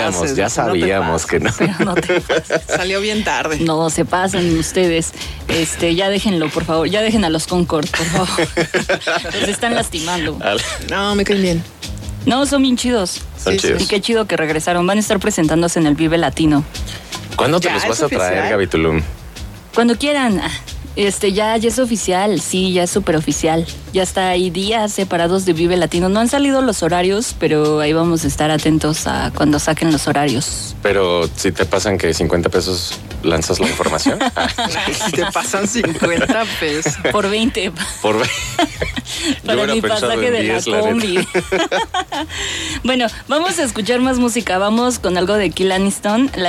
sabíamos que no. Pero no te pases. Salió bien tarde. No, se pasan ustedes. Ya déjenlo, por favor. Ya dejen a los Concord, por favor. Los están lastimando. No, me caen bien. No, son bien chidos. Son chidos. Y qué chido que regresaron. Van a estar presentándose en el Vive Latino. ¿Cuándo te Ya, los ¿es vas a traer, oficial? Gaby Tulum? Cuando quieran. Ya es oficial, sí, ya es súper oficial. Ya está, hay días separados de Vive Latino. No han salido los horarios, pero ahí vamos a estar atentos a cuando saquen los horarios. Pero si te pasan que 50 pesos, ¿lanzas la información? Si te pasan 50 pesos. Por 20. Por ver. Para mi pasaje de la combi. Bueno, vamos a escuchar más música. Vamos con algo de Kill Aniston.